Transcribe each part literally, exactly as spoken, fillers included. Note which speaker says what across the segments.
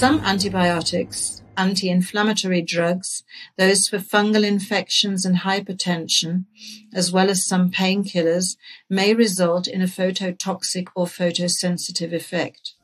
Speaker 1: Some antibiotics, anti-inflammatory drugs, those for fungal infections and hypertension, as well as some painkillers, may result in a phototoxic or photosensitive effect.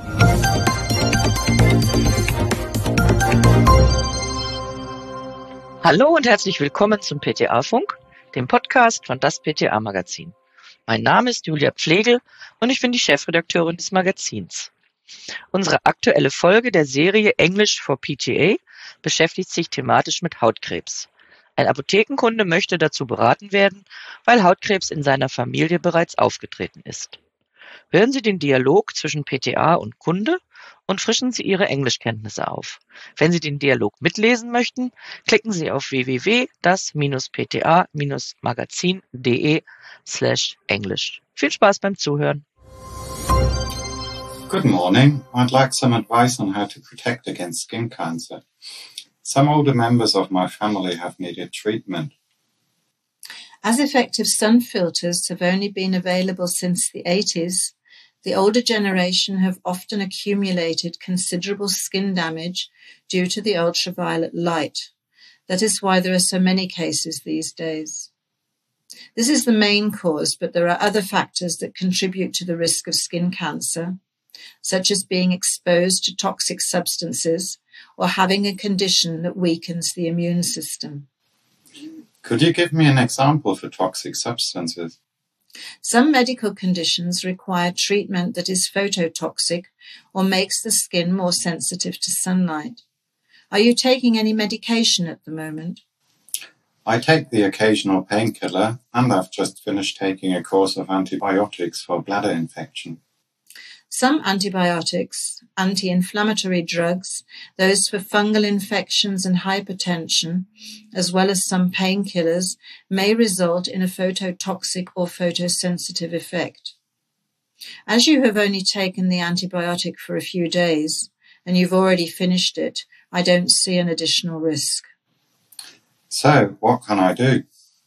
Speaker 2: Hallo und herzlich willkommen zum P T A-Funk, dem Podcast von das P T A-Magazin. Mein Name ist Julia Pflegel und ich bin die Chefredakteurin des Magazins. Unsere aktuelle Folge der Serie English for P T A beschäftigt sich thematisch mit Hautkrebs. Ein Apothekenkunde möchte dazu beraten werden, weil Hautkrebs in seiner Familie bereits aufgetreten ist. Hören Sie den Dialog zwischen P T A und Kunde und frischen Sie Ihre Englischkenntnisse auf. Wenn Sie den Dialog mitlesen möchten, klicken Sie auf w w w punkt das P T A Magazin punkt de slash Englisch. Viel Spaß beim Zuhören.
Speaker 3: Good morning. I'd like some advice on how to protect against skin cancer. Some older members of my family have needed treatment.
Speaker 1: As effective sun filters have only been available since the eighties, the older generation have often accumulated considerable skin damage due to the ultraviolet light. That is why there are so many cases these days. This is the main cause, but there are other factors that contribute to the risk of skin cancer, such as being exposed to toxic substances or having a condition that weakens the immune system.
Speaker 3: Could you give me an example for toxic substances?
Speaker 1: Some medical conditions require treatment that is phototoxic or makes the skin more sensitive to sunlight. Are you taking any medication at the moment?
Speaker 3: I take the occasional painkiller, and I've just finished taking a course of antibiotics for bladder infection.
Speaker 1: Some antibiotics, anti-inflammatory drugs, those for fungal infections and hypertension, as well as some painkillers, may result in a phototoxic or photosensitive effect. As you have only taken the antibiotic for a few days, and you've already finished it, I don't see an additional risk.
Speaker 3: So, what can I do?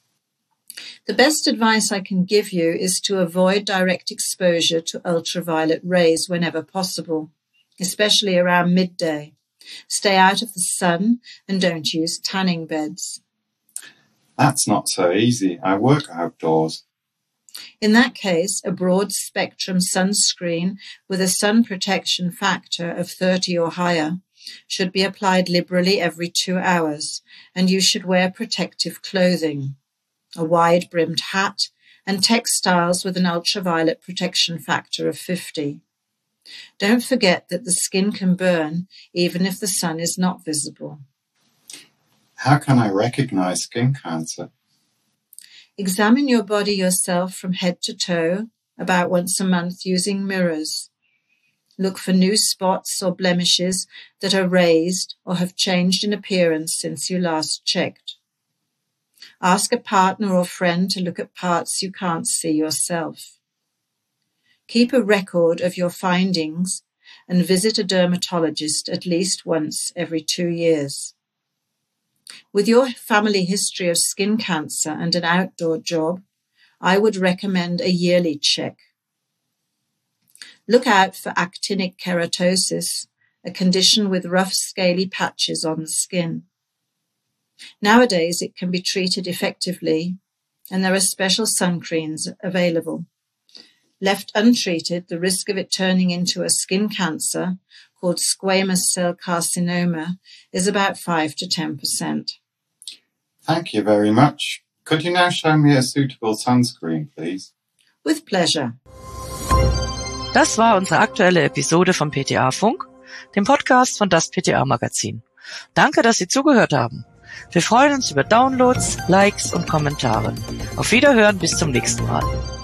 Speaker 1: The best advice I can give you is to avoid direct exposure to ultraviolet rays whenever possible, especially around midday. Stay out of the sun and don't use tanning beds.
Speaker 3: That's not so easy. I work outdoors.
Speaker 1: In that case, a broad-spectrum sunscreen with a sun protection factor of thirty or higher should be applied liberally every two hours, and you should wear protective clothing, a wide-brimmed hat, and textiles with an ultraviolet protection factor of fifty. Don't forget that the skin can burn even if the sun is not visible.
Speaker 3: How can I recognize skin cancer?
Speaker 1: Examine your body yourself from head to toe about once a month using mirrors. Look for new spots or blemishes that are raised or have changed in appearance since you last checked. Ask a partner or friend to look at parts you can't see yourself. Keep a record of your findings and visit a dermatologist at least once every two years. With your family history of skin cancer and an outdoor job, I would recommend a yearly check. Look out for actinic keratosis, a condition with rough, scaly patches on the skin. Nowadays, it can be treated effectively, and there are special sun creams available. Left untreated, the risk of it turning into a skin cancer, called squamous cell carcinoma, is about five to ten percent.
Speaker 3: Thank you very much. Could you now show me a suitable sunscreen, please?
Speaker 1: With pleasure.
Speaker 2: Das war unsere aktuelle Episode vom P T A-Funk, dem Podcast von das P T A-Magazin. Danke, dass Sie zugehört haben. Wir freuen uns über Downloads, Likes und Kommentare. Auf Wiederhören, bis zum nächsten Mal.